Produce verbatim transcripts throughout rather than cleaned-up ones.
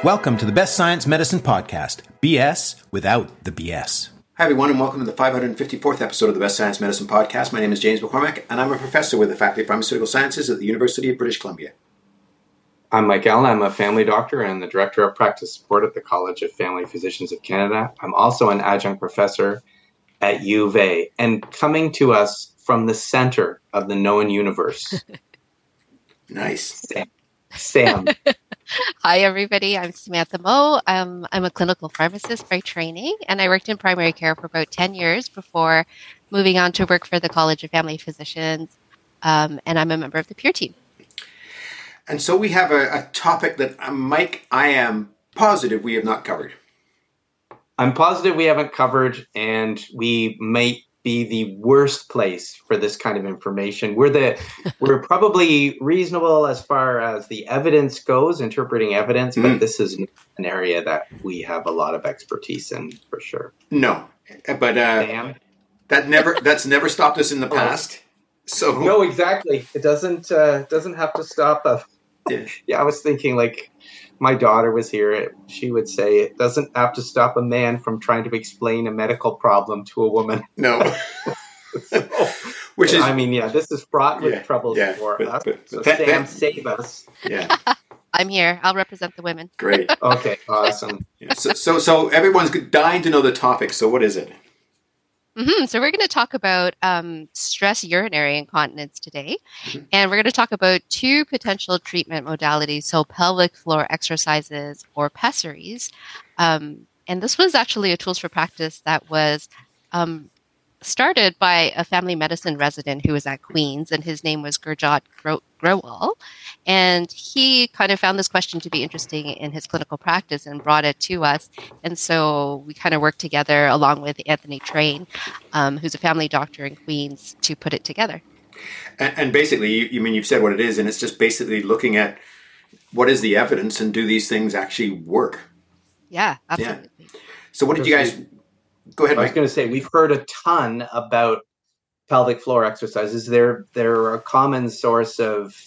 Welcome to the Best Science Medicine Podcast, B S without the B S. Hi everyone, and welcome to the five hundred fifty-fourth episode of the Best Science Medicine Podcast. My name is James McCormack, and I'm a professor with the Faculty of Pharmaceutical Sciences at the University of British Columbia. I'm Mike Allen. I'm a family doctor and the Director of Practice Support at the College of Family Physicians of Canada. I'm also an adjunct professor at U of A, and coming to us from the center of the known universe. Nice. Sam. Sam. Hi, everybody. I'm Samantha Moe. Um, I'm a clinical pharmacist by training, and I worked in primary care for about ten years before moving on to work for the College of Family Physicians, um, and I'm a member of the P E E R team. And so we have a, a topic that, uh, Mike, I am positive we have not covered. I'm positive we haven't covered, and we might be the worst place for this kind of information. We're the we're probably reasonable as far as the evidence goes, interpreting evidence, but mm. this is an area that we have a lot of expertise in for sure. No, but uh, that never that's never stopped us in the past. So no, exactly. It doesn't uh, doesn't have to stop us. Yeah. yeah, I was thinking like my daughter was here. She would say it doesn't have to stop a man from trying to explain a medical problem to a woman. No. so, Which is, I mean, yeah, this is fraught with yeah, troubles yeah, for but, us. But, so that, Sam, that, save us. Yeah. I'm here. I'll represent the women. Great. Okay, awesome. Yeah, so, so, so everyone's dying to know the topic. So what is it? Mm-hmm. So we're going to talk about um, stress urinary incontinence today, mm-hmm. and we're going to talk about two potential treatment modalities, so pelvic floor exercises or pessaries. Um, and this was actually a Tools for Practice that was um, started by a family medicine resident who was at Queen's, and his name was Gurjot Gro- Grewal. And he kind of found this question to be interesting in his clinical practice and brought it to us. And so we kind of worked together along with Anthony Train, um, who's a family doctor in Queen's, to put it together. And, and basically, you, you mean you've said what it is, and it's just basically looking at what is the evidence and do these things actually work? Yeah, absolutely. Yeah. So what did you guys... Go ahead, I was Mike. going to say, we've heard a ton about pelvic floor exercises. They're, they're a common source of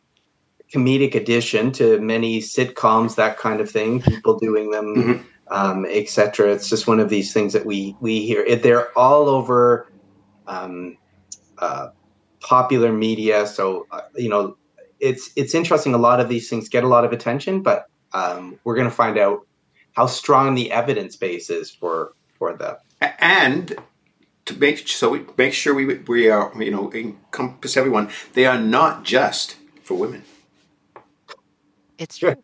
comedic addition to many sitcoms, that kind of thing, people doing them, mm-hmm. um, et cetera. It's just one of these things that we, we hear. It, they're all over um, uh, popular media. So, uh, you know, it's it's interesting. A lot of these things get a lot of attention, but um, we're going to find out how strong the evidence base is for for them. And to make so we make sure we we are you know encompass everyone. They are not just for women. It's true.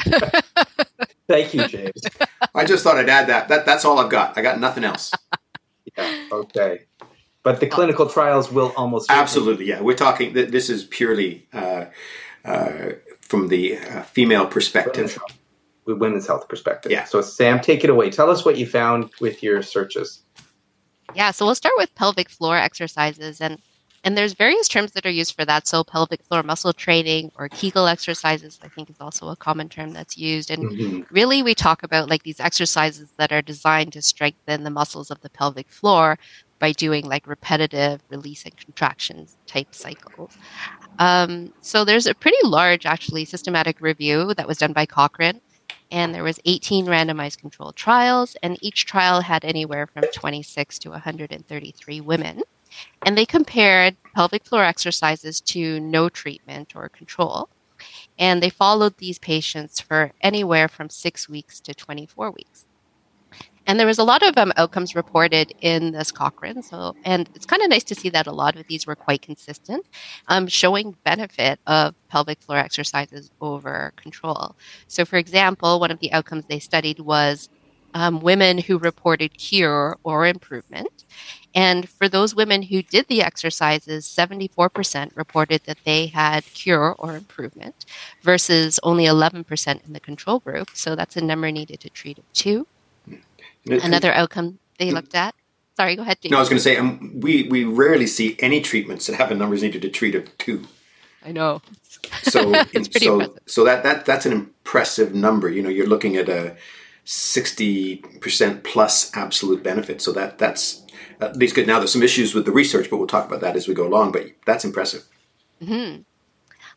Thank you, James. I just thought I'd add that. That that's all I've got. I got nothing else. Yeah. Okay. But the clinical trials will almost absolutely. Yeah, we're talking. This is purely uh, uh, from the uh, female perspective. With women's health perspective. Yeah. So Sam, take it away. Tell us what you found with your searches. Yeah, so we'll start with pelvic floor exercises, and and there's various terms that are used for that. So pelvic floor muscle training or Kegel exercises, I think, is also a common term that's used. And mm-hmm. really, we talk about like these exercises that are designed to strengthen the muscles of the pelvic floor by doing like repetitive release and contractions type cycles. Um, so there's a pretty large, actually, systematic review that was done by Cochrane. And there was eighteen randomized controlled trials, and each trial had anywhere from twenty-six to one hundred thirty-three women. And they compared pelvic floor exercises to no treatment or control. And they followed these patients for anywhere from six weeks to twenty-four weeks. And there was a lot of um, outcomes reported in this Cochrane. So, and it's kind of nice to see that a lot of these were quite consistent, um, showing benefit of pelvic floor exercises over control. So, for example, one of the outcomes they studied was um, women who reported cure or improvement. And for those women who did the exercises, seventy-four percent reported that they had cure or improvement versus only eleven percent in the control group. So that's a number needed to treat of two. Another outcome they looked at. Sorry, go ahead, James. No, I was going to say, um, we, we rarely see any treatments that have a numbers needed to treat of two. I know. So, it's pretty so, impressive. So that, that that's an impressive number. You know, you're looking at a sixty percent plus absolute benefit. So that that's at least good. Now, there's some issues with the research, but we'll talk about that as we go along. But that's impressive. Mm-hmm.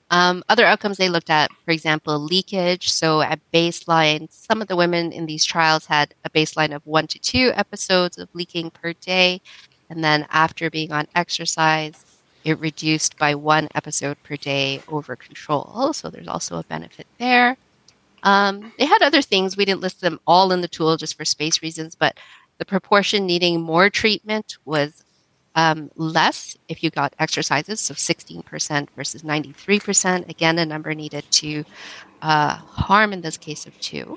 Um, other outcomes they looked at, for example, leakage. So at baseline, some of the women in these trials had a baseline of one to two episodes of leaking per day. And then after being on exercise, it reduced by one episode per day over control. So there's also a benefit there. Um, they had other things. We didn't list them all in the tool just for space reasons, but the proportion needing more treatment was um, less if you got exercises, so sixteen percent versus ninety-three percent. Again, a number needed to uh, harm in this case of two.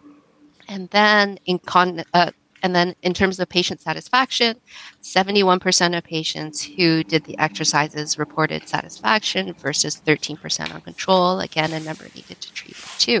And then in con- uh, and then in terms of patient satisfaction, seventy-one percent of patients who did the exercises reported satisfaction versus thirteen percent on control. Again, a number needed to treat too.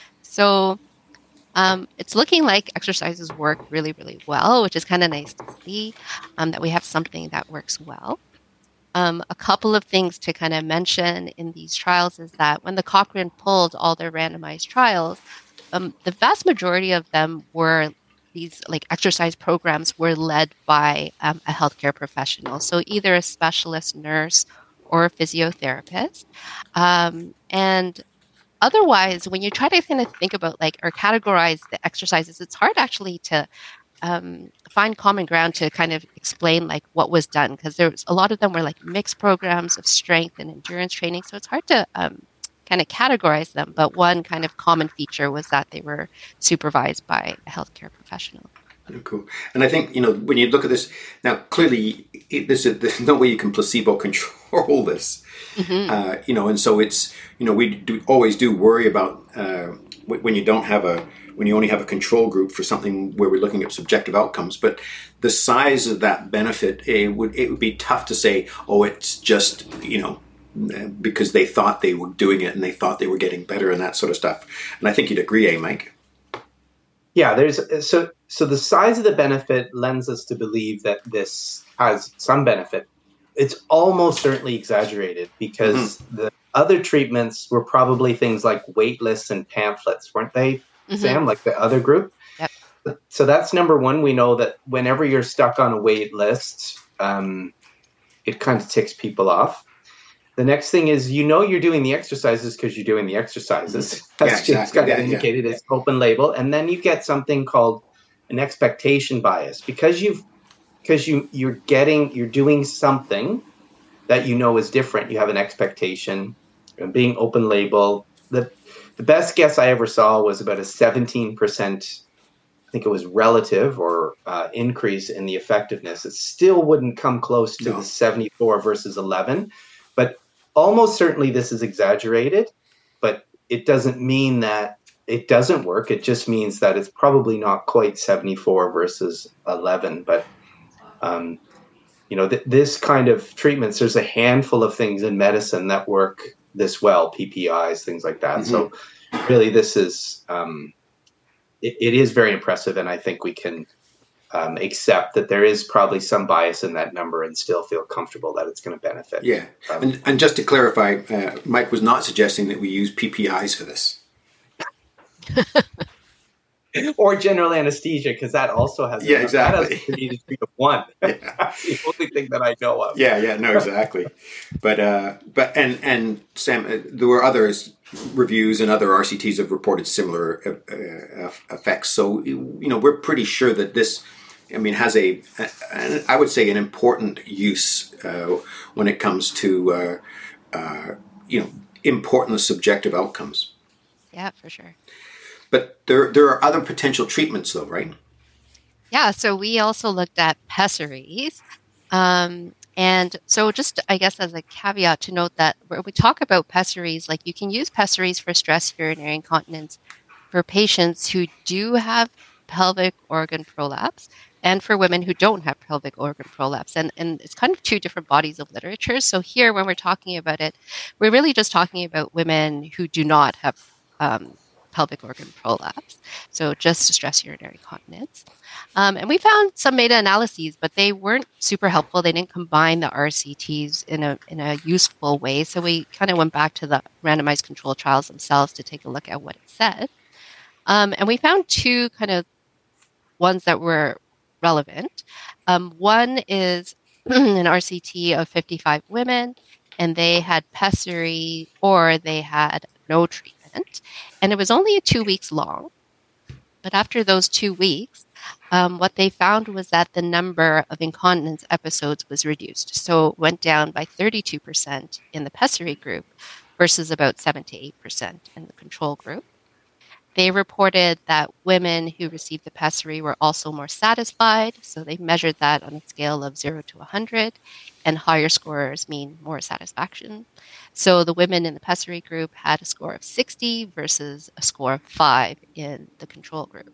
So um, it's looking like exercises work really, really well, which is kind of nice to see um, that we have something that works well. Um, a couple of things to kind of mention in these trials is that when the Cochrane pulled all their randomized trials, um, the vast majority of them were these like exercise programs were led by um, a healthcare professional. So either a specialist nurse or a physiotherapist. Um, and Otherwise, when you try to kind of think about like or categorize the exercises, it's hard actually to um, find common ground to kind of explain like what was done, because there's a lot of them were like mixed programs of strength and endurance training. So it's hard to um, kind of categorize them. But one kind of common feature was that they were supervised by a healthcare professional. Oh, cool. And I think, you know, when you look at this, now clearly it, there's, a, there's no way you can placebo control this. Mm-hmm. Uh, you know, and so it's, you know, we do, always do worry about uh, when you don't have a, when you only have a control group for something where we're looking at subjective outcomes. But the size of that benefit, it would, it would be tough to say, oh, it's just, you know, because they thought they were doing it and they thought they were getting better and that sort of stuff. And I think you'd agree, eh, Mike? Yeah, there's so so the size of the benefit lends us to believe that this has some benefit. It's almost certainly exaggerated because mm-hmm. the other treatments were probably things like wait lists and pamphlets, weren't they, mm-hmm. Sam, like the other group? Yep. So that's number one. We know that whenever you're stuck on a wait list, um, it kind of ticks people off. The next thing is, you know, you're doing the exercises because you're doing the exercises. That's yeah, James exactly. kind of yeah, indicated. Yeah. It's open label. And then you get something called an expectation bias because you've, because you, you're getting, you're doing something that you know is different. You have an expectation and being open label. The, the best guess I ever saw was about a seventeen percent, I think it was relative or uh, increase in the effectiveness. It still wouldn't come close to no. the seventy-four versus eleven, but almost certainly this is exaggerated, but it doesn't mean that it doesn't work. It just means that it's probably not quite seventy-four versus eleven. But, um, you know, th- this kind of treatments, there's a handful of things in medicine that work this well, P P Is, things like that. Mm-hmm. So really this is, um, it, it is very impressive. And I think we can Um, accept that there is probably some bias in that number and still feel comfortable that it's going to benefit. Yeah. Um, and, and just to clarify, uh, Mike was not suggesting that we use P P Is for this. Or general anesthesia, because that also has yeah, exactly. That has to treat of one. Yeah. That's the only thing that I know of. Yeah, yeah, no, exactly. but uh, but and and Sam, uh, there were others reviews and other R C Ts have reported similar uh, uh, effects. So you know we're pretty sure that this, I mean, has a, a I would say an important use uh, when it comes to uh, uh, you know important subjective outcomes. Yeah, for sure. But there there are other potential treatments, though, right? Yeah. So we also looked at pessaries. Um, and so just, I guess, as a caveat to note that when we talk about pessaries, like you can use pessaries for stress urinary incontinence for patients who do have pelvic organ prolapse and for women who don't have pelvic organ prolapse. And, and it's kind of two different bodies of literature. So here, when we're talking about it, we're really just talking about women who do not have um, pelvic organ prolapse, so just stress urinary incontinence. Um, and we found some meta-analyses, but they weren't super helpful. They didn't combine the R C Ts in a in a useful way. So we kind of went back to the randomized control trials themselves to take a look at what it said. Um, and we found two kind of ones that were relevant. Um, one is an R C T of fifty-five women, and they had pessary or they had no treatment. And it was only two weeks long. But after those two weeks, um, what they found was that the number of incontinence episodes was reduced. So it went down by thirty-two percent in the pessary group versus about seven to eight percent in the control group. They reported that women who received the pessary were also more satisfied. So they measured that on a scale of zero to one hundred, and higher scores mean more satisfaction. So the women in the pessary group had a score of sixty versus a score of five in the control group.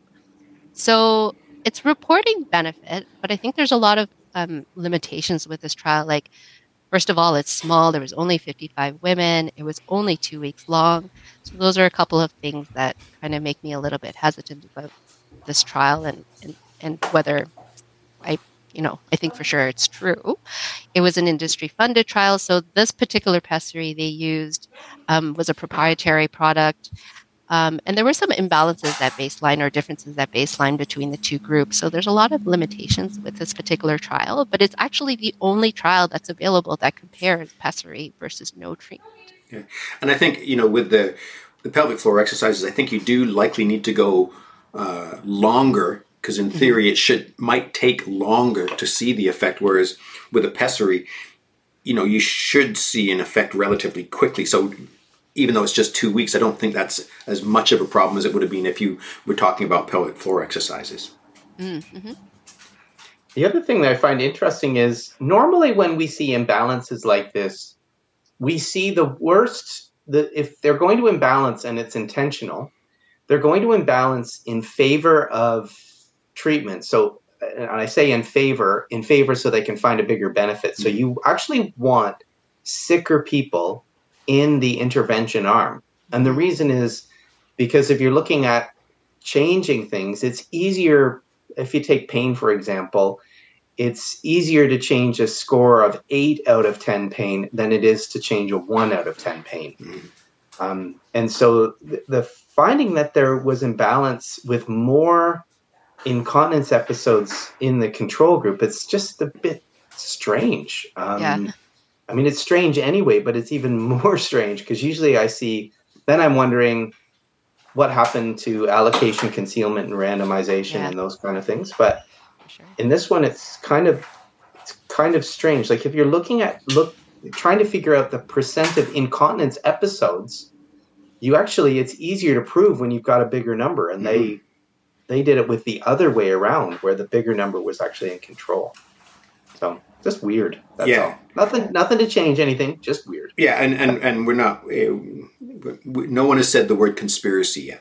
So it's reporting benefit, but I think there's a lot of um, limitations with this trial. Like, first of all, it's small. There was only fifty-five women. It was only two weeks long. So those are a couple of things that kind of make me a little bit hesitant about this trial and, and, and whether I, you know, I think for sure it's true. It was an industry-funded trial. So this particular pessary they used um, was a proprietary product. Um, and there were some imbalances at baseline or differences at baseline between the two groups. So there's a lot of limitations with this particular trial, but it's actually the only trial that's available that compares pessary versus no treatment. Yeah. And I think, you know, with the, the pelvic floor exercises, I think you do likely need to go uh, longer, because in theory mm-hmm. it should might take longer to see the effect, whereas with a pessary, you know, you should see an effect relatively quickly. So even though it's just two weeks, I don't think that's as much of a problem as it would have been if you were talking about pelvic floor exercises. Mm-hmm. The other thing that I find interesting is normally when we see imbalances like this, we see the worst, the, if they're going to imbalance and it's intentional, they're going to imbalance in favor of treatment. So, and I say in favor, in favor so they can find a bigger benefit. So you actually want sicker people in the intervention arm. And the reason is because if you're looking at changing things, it's easier, if you take pain, for example, it's easier to change a score of eight out of ten pain than it is to change a one out of ten pain. Mm-hmm. Um, and so the, the finding that there was imbalance with more incontinence episodes in the control group, it's just a bit strange. Um, yeah. I mean, it's strange anyway, but it's even more strange because usually I see, then I'm wondering what happened to allocation, concealment, and randomization yeah. and those kind of things. But sure. in this one, it's kind of it's kind of strange. Like if you're looking at look trying to figure out the percent of incontinence episodes, you actually it's easier to prove when you've got a bigger number, and mm-hmm. they they did it with the other way around, where the bigger number was actually in control. So. Just weird. That's yeah. all. Nothing. Nothing to change anything. Just weird. Yeah, and and, and we're not. Uh, we, no one has said the word conspiracy yet.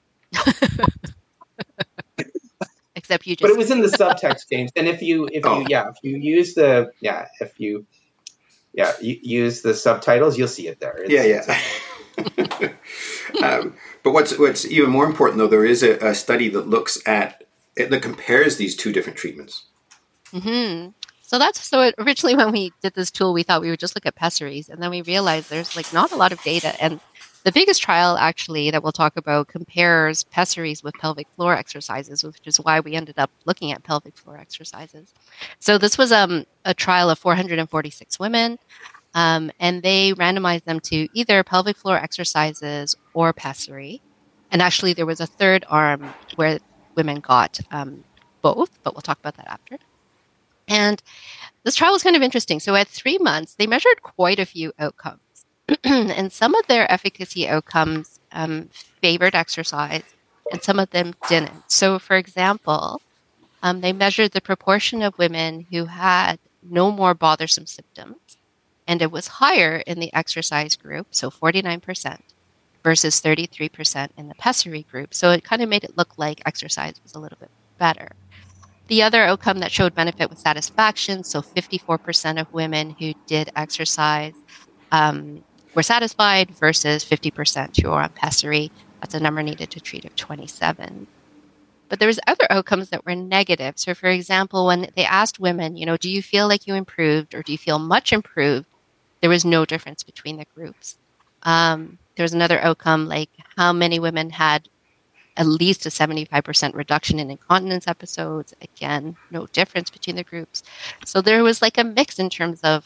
Except you. Just But it was in the subtext, James. And if you, if oh. you, yeah, if you use the, yeah, if you, yeah, you use the subtitles, you'll see it there. It's, yeah, yeah. um, but what's what's even more important, though, there is a, a study that looks at that compares these two different treatments. Mm-hmm. So that's so it, originally when we did this tool, we thought we would just look at pessaries, and then we realized there's like not a lot of data. And the biggest trial actually that we'll talk about compares pessaries with pelvic floor exercises, which is why we ended up looking at pelvic floor exercises. So this was um, a trial of four hundred forty-six women, um, and they randomized them to either pelvic floor exercises or pessary. And actually there was a third arm where women got um, both, but we'll talk about that after. And this trial was kind of interesting. So at three months, they measured quite a few outcomes. And some of their efficacy outcomes um, favored exercise, and some of them didn't. So, for example, um, they measured the proportion of women who had no more bothersome symptoms, and it was higher in the exercise group, so forty-nine percent, versus thirty-three percent in the pessary group. So it kind of made it look like exercise was a little bit better. The other outcome that showed benefit was satisfaction. So fifty-four percent of women who did exercise um, were satisfied versus fifty percent who were on pessary. That's a number needed to treat of twenty-seven. But there was other outcomes that were negative. So for example, when they asked women, you know, do you feel like you improved or do you feel much improved? There was no difference between the groups. Um, there was another outcome like how many women had at least a seventy-five percent reduction in incontinence episodes. Again, no difference between the groups. So there was like a mix in terms of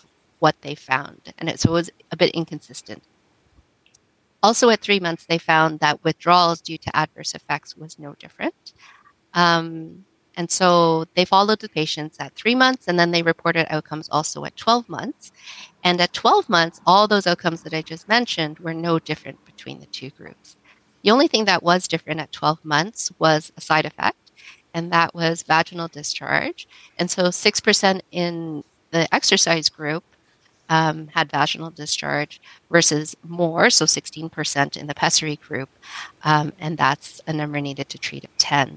what they found. And it, so it was a bit inconsistent. Also at three months, they found that withdrawals due to adverse effects was no different. Um, and so they followed the patients at three months, and then they reported outcomes also at twelve months. And at twelve months, all those outcomes that I just mentioned were no different between the two groups. The only thing that was different at twelve months was a side effect, and that was vaginal discharge. And so six percent in the exercise group um, had vaginal discharge versus more, so sixteen percent in the pessary group. Um, and that's a number needed to treat of ten.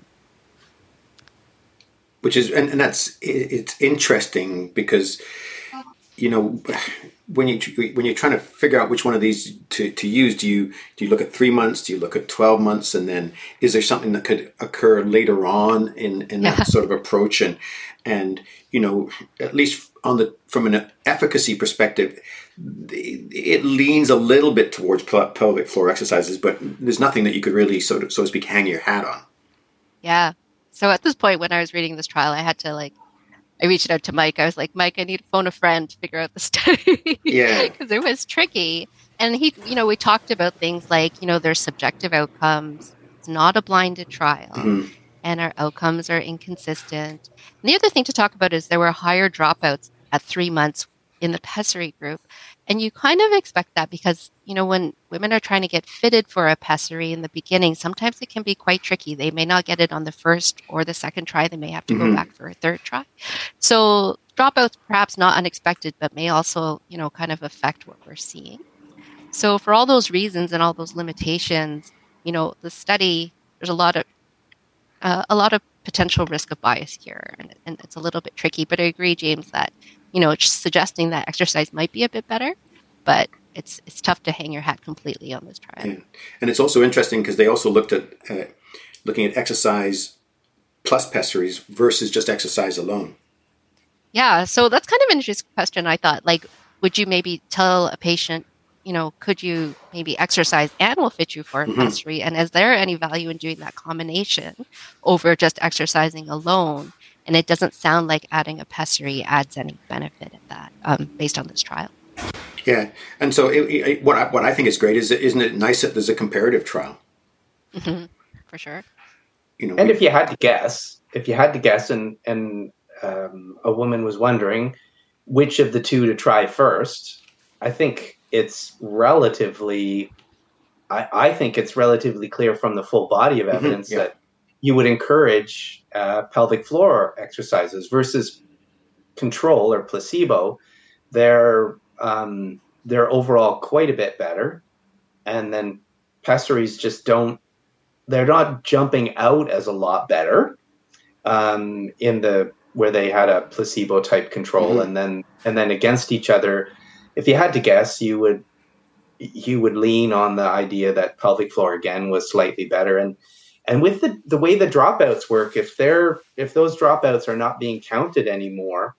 Which is, and, and that's, it, it's interesting because, you know, when you when you're trying to figure out which one of these to, to use, do you do you look at three months? Do you look at twelve months? And then is there something that could occur later on in, in that yeah. sort of approach? And and you know, at least on the from an efficacy perspective, it leans a little bit towards pelvic floor exercises, but there's nothing that you could really sort of so to speak hang your hat on. Yeah. So at this point, when I was reading this trial, I had to like. I reached out to Mike. I was like, Mike, I need to phone a friend to figure out the study. Yeah. Because it was tricky. And he, you know, we talked about things like, you know, there's subjective outcomes. It's not a blinded trial. Mm-hmm. And our outcomes are inconsistent. And the other thing to talk about is there were higher dropouts at three months in the pessary group. And you kind of expect that because, you know, when women are trying to get fitted for a pessary in the beginning, sometimes it can be quite tricky. They may not get it on the first or the second try. They may have to mm-hmm. go back for a third try. So dropouts, perhaps not unexpected, but may also, you know, kind of affect what we're seeing. So for all those reasons and all those limitations, you know, the study, there's a lot of, uh, a lot of potential risk of bias here. And, and it's a little bit tricky, but I agree, James, that you know, it's suggesting that exercise might be a bit better, but it's it's tough to hang your hat completely on this trial. Yeah. And it's also interesting because they also looked at uh, looking at exercise plus pessaries versus just exercise alone. Yeah, so that's kind of an interesting question. I thought, like, would you maybe tell a patient, you know, could you maybe exercise and we'll fit you for a mm-hmm. pessary? And is there any value in doing that combination over just exercising alone? And it doesn't sound like adding a pessary adds any benefit at that, um, based on this trial. Yeah, and so it, it, what I, what I think is great is, isn't it nice that there's a comparative trial? Mm-hmm. For sure. You know, and we, if you had to guess, if you had to guess, and and um, a woman was wondering which of the two to try first, I think it's relatively, I, I think it's relatively clear from the full body of evidence mm-hmm. yeah. that you would encourage uh, pelvic floor exercises versus control or placebo. They're um, they're overall quite a bit better, and then pessaries just don't. They're not jumping out as a lot better um, in the where they had a placebo type control, mm-hmm. and then and then against each other. If you had to guess, you would you would lean on the idea that pelvic floor again was slightly better. And and with the, the way the dropouts work, if they're if those dropouts are not being counted anymore,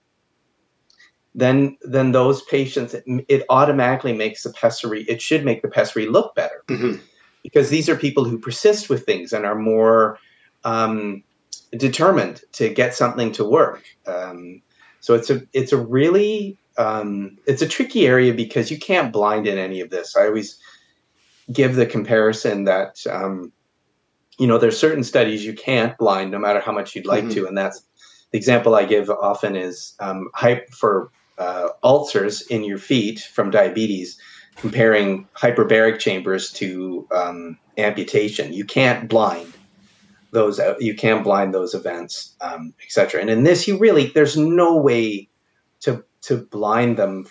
then then those patients, it, it automatically makes the pessary, it should make the pessary look better. Mm-hmm. Because these are people who persist with things and are more um, determined to get something to work. Um, so it's a it's a really um, it's a tricky area because you can't blind in any of this. I always give the comparison that um, you know there's certain studies you can't blind no matter how much you'd like mm-hmm. to, and that's the example I give often is um, hype for uh, ulcers in your feet from diabetes. Comparing hyperbaric chambers to um, amputation, you can't blind those. You can't blind those events, um, et cetera. And in this, you really there's no way to to blind them.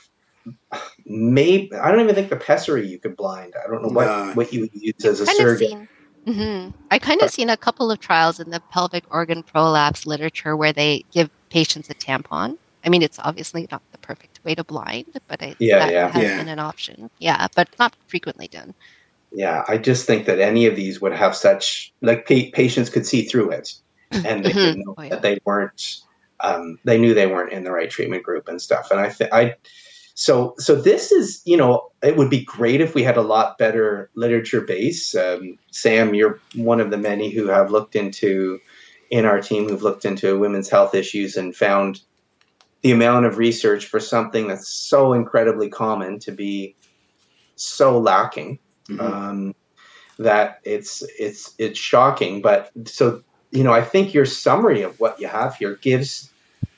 Maybe I don't even think the pessary you could blind. I don't know what, nah. what you would use as a surrogate. Seen, mm-hmm. I kind of seen a couple of trials in the pelvic organ prolapse literature where they give patients a tampon. I mean, it's obviously not the perfect way to blind, but I, yeah, that yeah. has yeah. been an option. Yeah, but not frequently done. Yeah, I just think that any of these would have such, like pa- patients could see through it and they could know oh, yeah. that they weren't, um, they knew they weren't in the right treatment group and stuff. And I think, I, so, so this is, you know, it would be great if we had a lot better literature base. Um, Sam, you're one of the many who have looked into, in our team, who've looked into women's health issues and found the amount of research for something that's so incredibly common to be so lacking, mm-hmm. um, that it's it's it's shocking. But so, you know, I think your summary of what you have here gives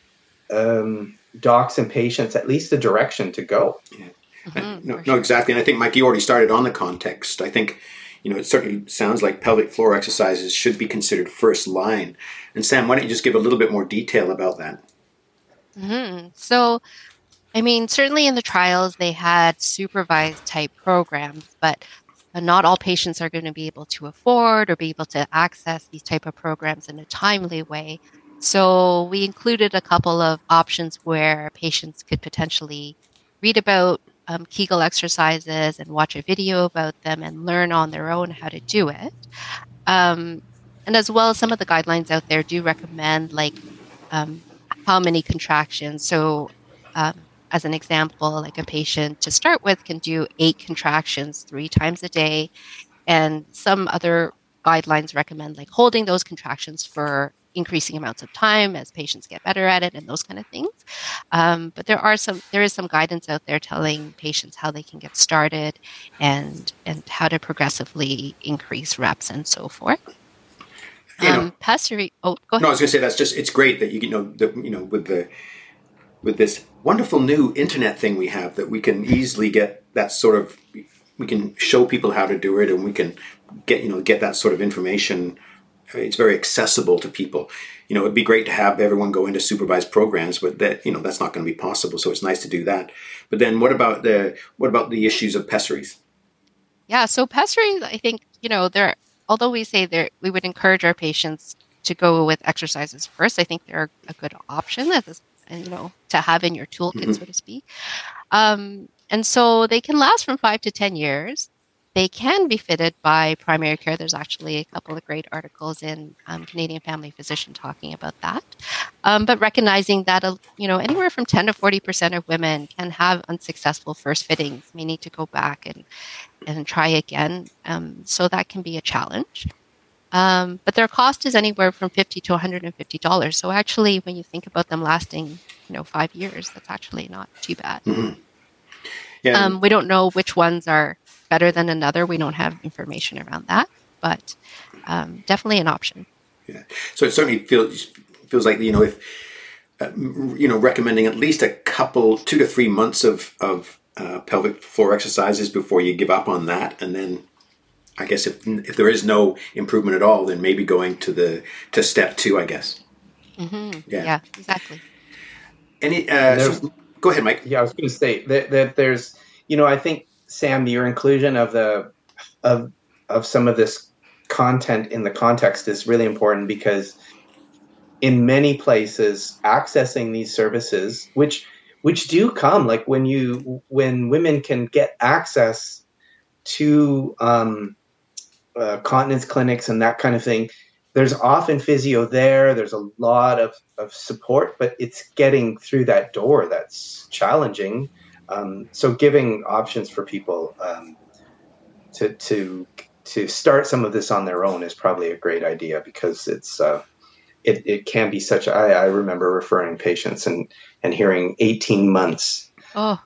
um, docs and patients at least a direction to go. Yeah. Mm-hmm, no, no, exactly. And I think, Mike, you already started on the context. I think, you know, it certainly sounds like pelvic floor exercises should be considered first line. And Sam, why don't you just give a little bit more detail about that? Mm-hmm. So, I mean, certainly in the trials, they had supervised type programs, but not all patients are going to be able to afford or be able to access these type of programs in a timely way. So we included a couple of options where patients could potentially read about um, Kegel exercises and watch a video about them and learn on their own how to do it. Um, and as well, some of the guidelines out there do recommend like um, how many contractions. So um, as an example, like a patient to start with can do eight contractions three times a day. And some other guidelines recommend like holding those contractions for increasing amounts of time as patients get better at it and those kind of things. Um, but there are some, there is some guidance out there telling patients how they can get started and, and how to progressively increase reps and so forth. You know, um, Pessary, oh, go ahead. No, I was going to say that's just, it's great that you, you know, the, you know, with the, with this wonderful new internet thing we have, that we can easily get that sort of, we can show people how to do it, and we can get, you know, get that sort of information. It's very accessible to people. You know, it'd be great to have everyone go into supervised programs, but that, you know, that's not going to be possible. So it's nice to do that. But then what about the, what about the issues of pessaries? Yeah. So pessaries, I think, you know, they're, although we say that we would encourage our patients to go with exercises first, I think they're a good option as, and, you know, to have in your toolkit, mm-hmm. so to speak. Um, and so they can last from five to ten years. They can be fitted by primary care. There's actually a couple of great articles in um, Canadian Family Physician talking about that. Um, but recognizing that, uh, you know, anywhere from ten to forty percent of women can have unsuccessful first fittings, may need to go back and, and try again. Um, so that can be a challenge. Um, but their cost is anywhere from fifty to one hundred fifty dollars. So actually, when you think about them lasting, you know, five years, that's actually not too bad. Mm-hmm. Yeah. Um, we don't know which ones are better than another. We don't have information around that, but um, definitely an option. Yeah. So it certainly feels feels like, you know, if uh, you know, recommending at least a couple, two to three months of of uh, pelvic floor exercises before you give up on that, and then I guess if if there is no improvement at all, then maybe going to the to step two, I guess. Mm-hmm. Yeah. Yeah, exactly. Any? Uh, so, go ahead, Mike. Yeah, I was going to say that, that there's, you know, I think, Sam, your inclusion of the of of some of this content in the context is really important, because in many places accessing these services, which which do come, like when you when women can get access to um, uh, continence clinics and that kind of thing, there's often physio there. There's a lot of, of support, but it's getting through that door that's challenging. Um, so giving options for people um, to to to start some of this on their own is probably a great idea, because it's uh, it it can be such. I, I remember referring patients and and hearing eighteen months. Oh,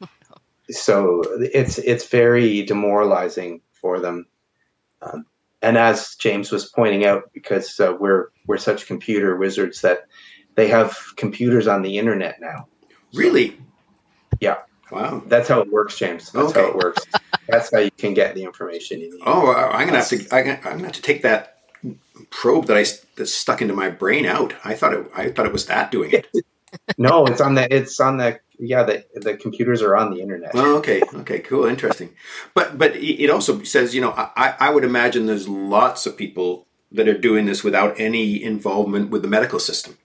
so it's it's very demoralizing for them. Um, and as James was pointing out, because uh, we're we're such computer wizards that they have computers on the internet now. So, really? Yeah. Wow. That's how it works, James. That's okay. how it works. That's how you can get the information you need. Oh, I'm gonna have to. I'm gonna have to take that probe that I that's stuck into my brain out. I thought it. I thought it was that doing it. No, it's on the. It's on the. Yeah, the the computers are on the internet. Oh, okay. Okay. Cool. Interesting. But but it also says, you know, I I would imagine there's lots of people that are doing this without any involvement with the medical system.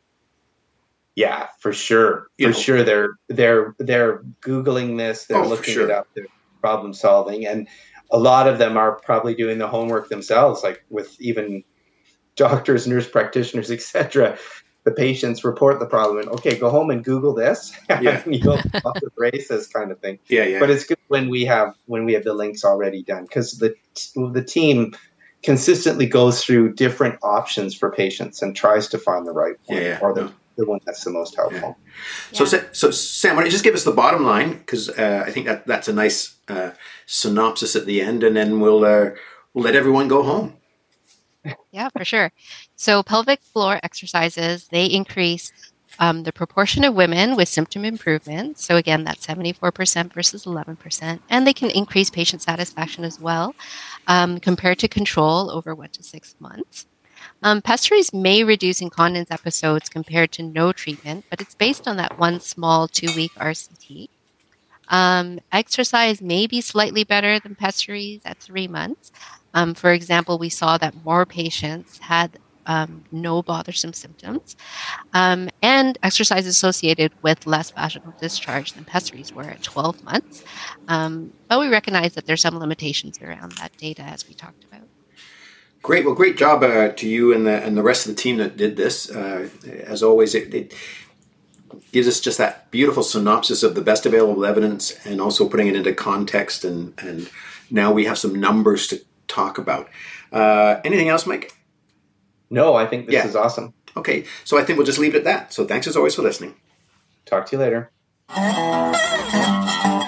Yeah, for sure. For you know. sure, they're they're they're Googling this. They're oh, looking sure. it up. They're problem solving, and a lot of them are probably doing the homework themselves. Like with even doctors, nurse practitioners, et cetera. The patients report the problem, and okay, go home and Google this. Yeah, and you go off the races, kind of thing. Yeah, yeah. But it's good when we have when we have the links already done, because the the team consistently goes through different options for patients and tries to find the right one, yeah, yeah. or the, no. the one that's the most helpful. Yeah. So, yeah. so Sam, why don't you just give us the bottom line? Because uh, I think that that's a nice uh, synopsis at the end, and then we'll uh, we'll let everyone go home. Yeah, for sure. So pelvic floor exercises, they increase um, the proportion of women with symptom improvement. So again, that's seventy-four percent versus eleven percent. And they can increase patient satisfaction as well um, compared to control over one to six months. Um, pessaries may reduce incontinence episodes compared to no treatment, but it's based on that one small two-week R C T. Um, exercise may be slightly better than pessaries at three months. Um, for example, we saw that more patients had um, no bothersome symptoms, um, and exercise associated with less vaginal discharge than pessaries were at twelve months. Um, but we recognize that there's some limitations around that data, as we talked about. Great. Well, great job uh, to you and the and the rest of the team that did this. Uh, as always, it, it gives us just that beautiful synopsis of the best available evidence, and also putting it into context. And, and now we have some numbers to talk about. Uh, anything else, Mike? No, I think this yeah. is awesome. Okay, so I think we'll just leave it at that. So thanks as always for listening. Talk to you later.